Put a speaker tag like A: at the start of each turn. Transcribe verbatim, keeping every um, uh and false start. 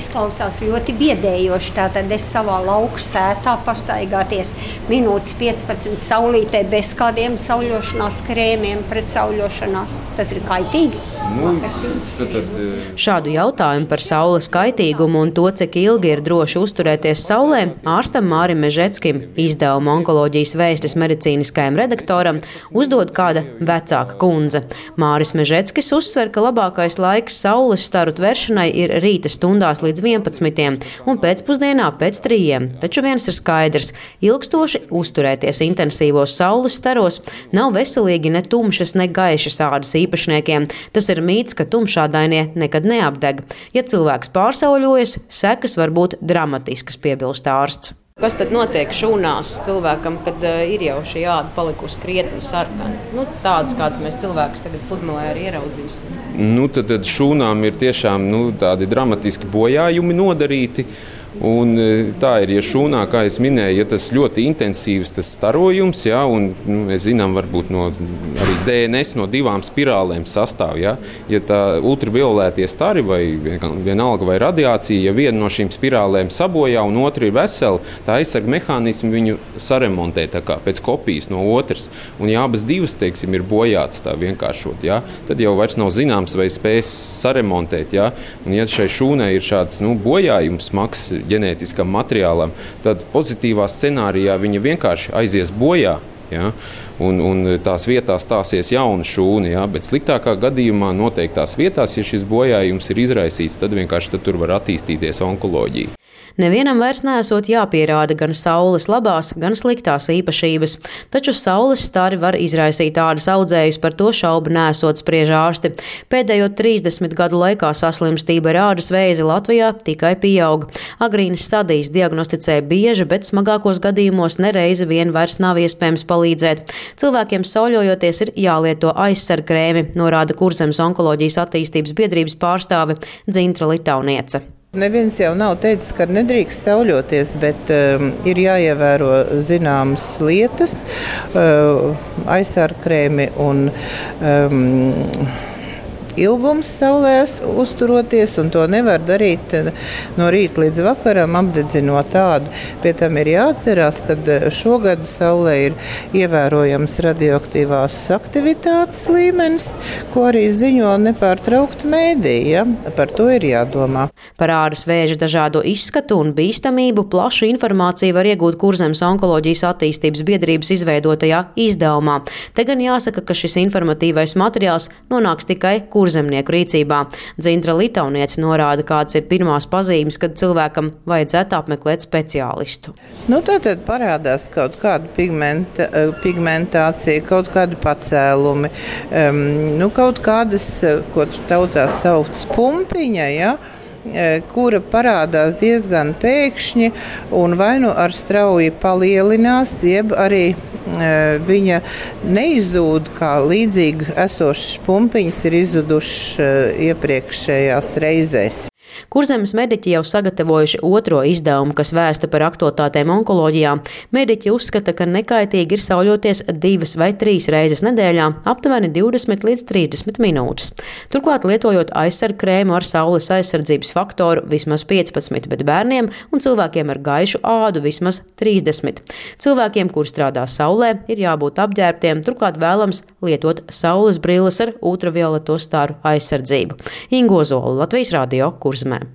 A: izklausās ļoti biedējoši. Tātad es savā lauku sētā pastaigāties minūtes piecpadsmit saulītē bez kādiem sauļošanās krēmiem pret sauļošanās. Tas ir kaitīgi.
B: Nu, tad, tad,
C: Šādu jautājumu par saules kaitīgumu un to, cik ilgi ir droši uzturēties saulē, ārstam Mārim Mežeckim, izdevuma Onkoloģijas vēstis medicīniskajam redaktoram, uzdod kāda vecāka kundze. Māris Mežeckis uzsver, ka labākais laiks saules staru tveršanai ir rīta stundās līdz vienpadsmitiem un pēcpusdienā pēc trījiem. Taču viens ir skaidrs – ilgstoši uzturēties intensīvos saules staros nav veselīgi ne tumšas, ne gaišas ādas īpašniekiem. Tas ir mīts, ka tumšādainie nekad neapdeg. Ja cilvēks pārsauļojas, sekas var būt dramatiskas, piebilst ārsts. Kas tad notiek šūnās cilvēkam, kad uh, ir jau šī āda palikusi krietni sarkana? Nu, tāds, kāds mēs cilvēkus tagad pludmalē arī ieraudzīsim.
B: Nu, tad, tad šūnām ir tiešām nu, tādi dramatiski bojājumi nodarīti. Un tā ir, ja šūnā, kā es minēju, ja tas ļoti intensīvs tas starojums, ja, un nu, mēs zinām, varbūt no arī D N S no divām spirālēm sastāv, ja, ja tā ultravioletie stari vai vienalga vai radiācija, ja viena no šīm spirālēm sabojā un otra ir vesela, tā aizsarga mehānismi viņu saremontē tā kā pēc kopijas no otras. Un ja abas divas, teiksim, ir bojātas tā vienkāršot, ja, tad jau vairs nav zināms, vai spēs saremontēt, ja. Un ja šai šūnai ir šāds nu, bojājums smags ģenētiskam materiālam, tad pozitīvā scenārijā viņa vienkārši aizies bojā, ja, un, un tās vietās stāsies jauna šūna, ja, bet sliktākā gadījumā noteiktās vietās, ja šis bojājums ir izraisīts, tad vienkārši tad tur var attīstīties onkoloģija.
C: Nevienam vairs neesot jāpierāda gan saules labās, gan sliktās īpašības, taču saules stari var izraisīt ādas audzējus, par to šaubu neesot, spriež ārsti. Pēdējo trīsdesmit gadu laikā saslimstība ar ādas vēzi Latvijā tikai pieaug. Agrīnas stadijas diagnosticē bieži, bet smagākos gadījumos nereizi vien vairs nav iespējams palīdzēt. Cilvēkiem sauļojoties ir jālieto aizsargkrēmi, norāda Kurzemes Onkoloģijas attīstības biedrības pārstāve Dzintra Litauniece.
D: Neviens jau nav teicis, ka nedrīkst sauļoties, bet um, ir jāievēro zināmas lietas, uh, aizsargkrēmi un um, ilgums saulē uzturoties, un to nevar darīt no rīta līdz vakaram, apdedzinot ādu. Pie tam ir jāatcerās, ka šogad saulē ir ievērojams radioaktīvās aktivitātes līmenis, ko arī ziņo nepārtraukti mēdīji. Ja? Par to ir jādomā.
C: Par ādas vēža dažādo izskatu un bīstamību plašu informāciju var iegūt Kurzemes Onkoloģijas attīstības biedrības izveidotajā izdevumā. Te gan jāsaka, ka šis informatīvais materiāls nonāks tikai kurzemnieku rīcībā. Dzintra Litauniece norāda, kādas ir pirmās pazīmes, kad cilvēkam vajadzētu apmeklēt speciālistu.
D: Nu, tātad parādās kaut kāda pigmenta, pigmentācija, kaut kādi pacēlumi, um, nu, kaut kādas, ko tautā sauc pumpiņa, ja? Kura parādās diezgan pēkšņi un vai nu ar strauji palielinās, jeb arī viņa neizzūd, kā līdzīgi esošas pumpiņas ir izzudušas iepriekšējās reizēs.
C: Kurzemes mediķi jau sagatavojuši otro izdevumu, kas vēsta par aktualitātēm onkoloģijā. Mediķi uzskata, ka nekaitīgi ir sauļoties divas vai trīs reizes nedēļā, aptuveni divdesmit līdz trīsdesmit minūtes. Turklāt lietojot aizsargkrēmu ar saules aizsardzības faktoru vismaz piecpadsmit, bet bērniem un cilvēkiem ar gaišu ādu vismaz trīsdesmit. Cilvēkiem, kur strādā saulē, ir jābūt apģērbtiem, turklāt vēlams lietot saules brilles ar ultravioleto staru aizsardzību. Ingo Zola, Latvijas radio, Kurzemē.